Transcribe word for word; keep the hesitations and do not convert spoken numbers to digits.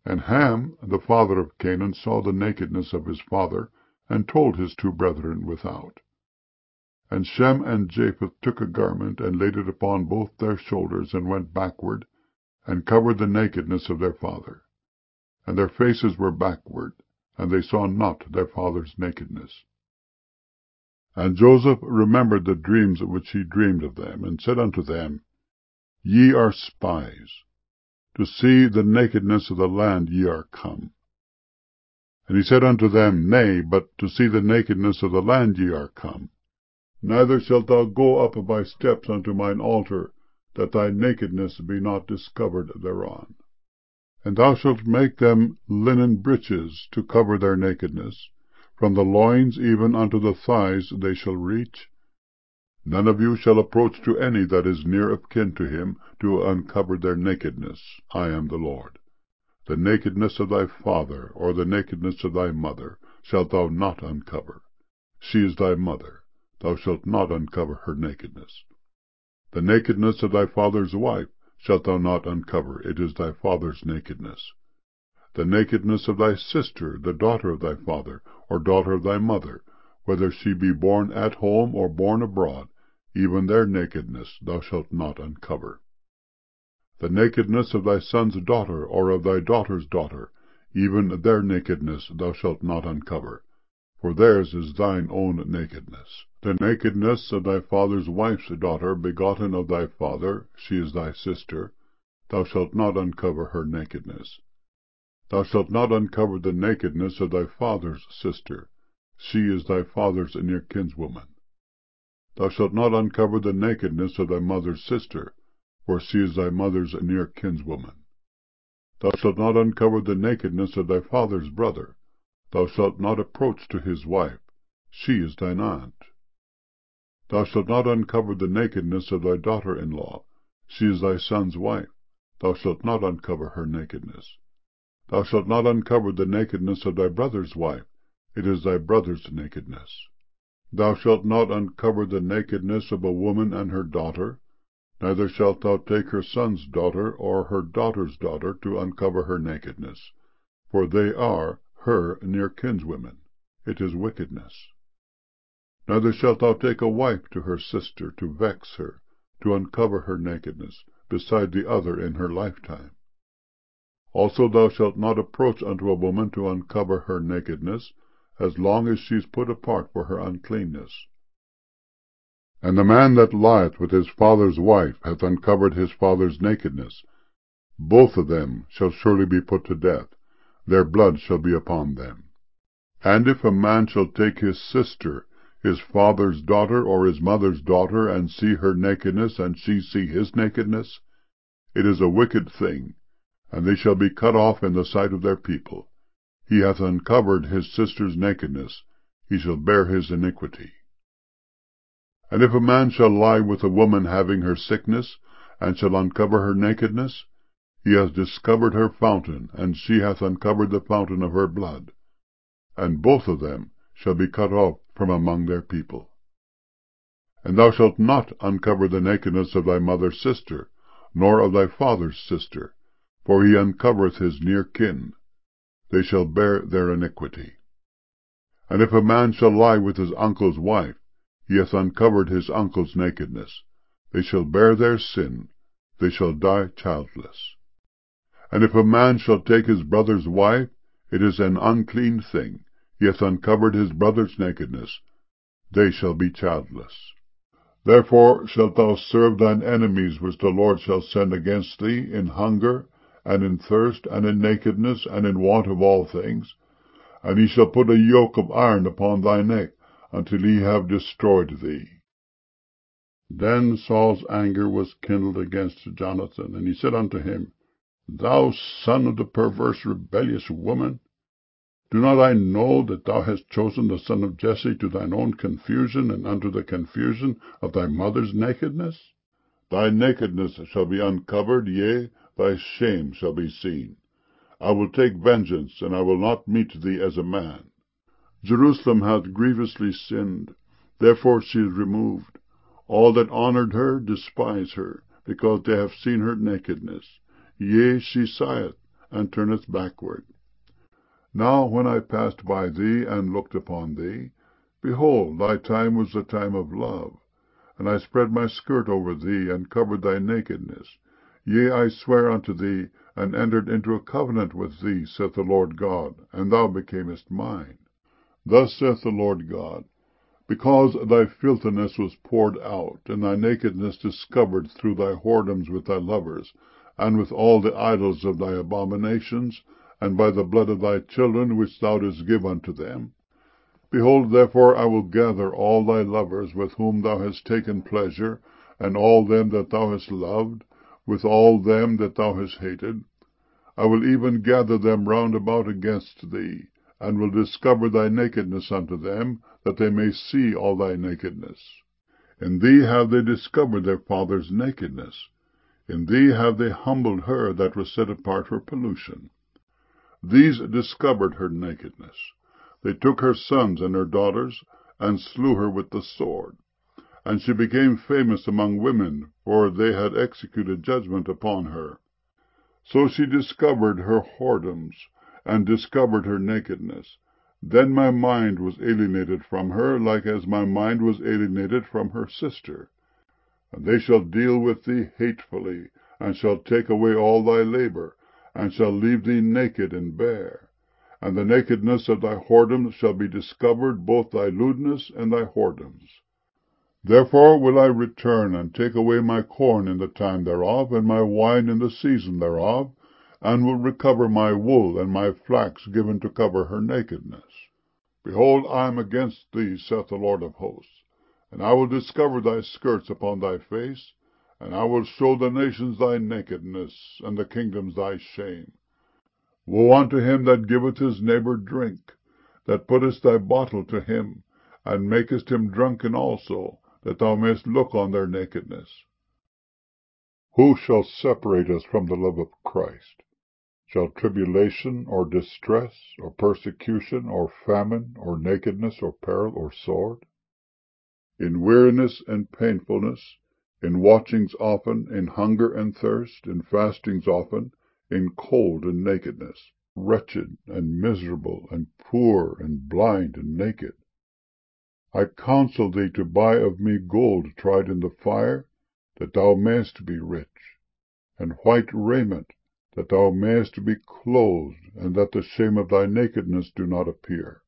And Ham, the father of Canaan, saw the nakedness of his father, and told his two brethren without. And Shem and Japheth took a garment, and laid it upon both their shoulders, and went backward, and covered the nakedness of their father. And their faces were backward, and they saw not their father's nakedness. And Joseph remembered the dreams which he dreamed of them, and said unto them, Ye are spies. To see the nakedness of the land ye are come. And he said unto them, Nay, but to see the nakedness of the land ye are come. Neither shalt thou go up by steps unto mine altar, that thy nakedness be not discovered thereon. And thou shalt make them linen breeches to cover their nakedness. From the loins even unto the thighs they shall reach. None of you shall approach to any that is near of kin to him, to uncover their nakedness. I am the Lord. The nakedness of thy father, or the nakedness of thy mother, shalt thou not uncover. She is thy mother. Thou shalt not uncover her nakedness. The nakedness of thy father's wife shalt thou not uncover. It is thy father's nakedness. The nakedness of thy sister, the daughter of thy father, or daughter of thy mother, whether she be born at home or born abroad, even their nakedness thou shalt not uncover. The nakedness of thy son's daughter, or of thy daughter's daughter, even their nakedness thou shalt not uncover, for theirs is thine own nakedness. The nakedness of thy father's wife's daughter, begotten of thy father, she is thy sister, thou shalt not uncover her nakedness. Thou shalt not uncover the nakedness of thy father's sister, she is thy father's near kinswoman. Thou shalt not uncover the nakedness of thy mother's sister, for she is thy mother's near kinswoman. Thou shalt not uncover the nakedness of thy father's brother. Thou shalt not approach to his wife, she is thine aunt. Thou shalt not uncover the nakedness of thy daughter-in-law, she is thy son's wife. Thou shalt not uncover her nakedness. Thou shalt not uncover the nakedness of thy brother's wife, it is thy brother's nakedness. Thou shalt not uncover the nakedness of a woman and her daughter, neither shalt thou take her son's daughter or her daughter's daughter to uncover her nakedness, for they are her near kinswomen. It is wickedness. Neither shalt thou take a wife to her sister, to vex her, to uncover her nakedness, beside the other in her lifetime. Also thou shalt not approach unto a woman to uncover her nakedness, as long as she is put apart for her uncleanness. And the man that lieth with his father's wife hath uncovered his father's nakedness. Both of them shall surely be put to death, their blood shall be upon them. And if a man shall take his sister, his father's daughter, or his mother's daughter, and see her nakedness, and she see his nakedness, it is a wicked thing, and they shall be cut off in the sight of their people. He hath uncovered his sister's nakedness, he shall bear his iniquity. And if a man shall lie with a woman having her sickness, and shall uncover her nakedness, he hath discovered her fountain, and she hath uncovered the fountain of her blood. And both of them shall be cut off from among their people. And thou shalt not uncover the nakedness of thy mother's sister, nor of thy father's sister, for he uncovereth his near kin. They shall bear their iniquity. And if a man shall lie with his uncle's wife, he hath uncovered his uncle's nakedness. They shall bear their sin, they shall die childless. And if a man shall take his brother's wife, it is an unclean thing, he hath uncovered his brother's nakedness, they shall be childless. Therefore shalt thou serve thine enemies which the Lord shall send against thee, in hunger, and in thirst, and in nakedness, and in want of all things. And he shall put a yoke of iron upon thy neck, until he have destroyed thee. Then Saul's anger was kindled against Jonathan, and he said unto him, Thou son of the perverse rebellious woman, do not I know that thou hast chosen the son of Jesse to thine own confusion, and unto the confusion of thy mother's nakedness? Thy nakedness shall be uncovered, yea, thy shame shall be seen. I will take vengeance, and I will not meet thee as a man. Jerusalem hath grievously sinned, therefore she is removed. All that honoured her despise her, because they have seen her nakedness. Yea, she sigheth, and turnest backward. Now when I passed by thee, and looked upon thee, behold, thy time was the time of love. And I spread my skirt over thee, and covered thy nakedness. Yea, I sware unto thee, and entered into a covenant with thee, saith the Lord God, and thou becamest mine. Thus saith the Lord God, because thy filthiness was poured out, and thy nakedness discovered through thy whoredoms with thy lovers, and with all the idols of thy abominations, and by the blood of thy children which thou didst give unto them. Behold, therefore, I will gather all thy lovers with whom thou hast taken pleasure, and all them that thou hast loved, with all them that thou hast hated. I will even gather them round about against thee, and will discover thy nakedness unto them, that they may see all thy nakedness. In thee have they discovered their father's nakedness. In thee have they humbled her that was set apart for pollution. These discovered her nakedness. They took her sons and her daughters, and slew her with the sword. And she became famous among women, for they had executed judgment upon her. So she discovered her whoredoms, and discovered her nakedness. Then my mind was alienated from her, like as my mind was alienated from her sister. And they shall deal with thee hatefully, and shall take away all thy labor, and shall leave thee naked and bare. And the nakedness of thy whoredoms shall be discovered, both thy lewdness and thy whoredoms. Therefore will I return, and take away my corn in the time thereof, and my wine in the season thereof, and will recover my wool and my flax given to cover her nakedness. Behold, I am against thee, saith the Lord of hosts, and I will discover thy skirts upon thy face, and I will show the nations thy nakedness, and the kingdoms thy shame. Woe unto him that giveth his neighbor drink, that puttest thy bottle to him, and makest him drunken also, that thou mayest look on their nakedness. Who shall separate us from the love of Christ? Shall tribulation, or distress, or persecution, or famine, or nakedness, or peril, or sword? In weariness and painfulness, in watchings often, in hunger and thirst, in fastings often, in cold and nakedness, wretched and miserable, and poor, and blind, and naked. I counsel thee to buy of me gold tried in the fire, that thou mayest be rich, and white raiment, that thou mayest be clothed, and that the shame of thy nakedness do not appear.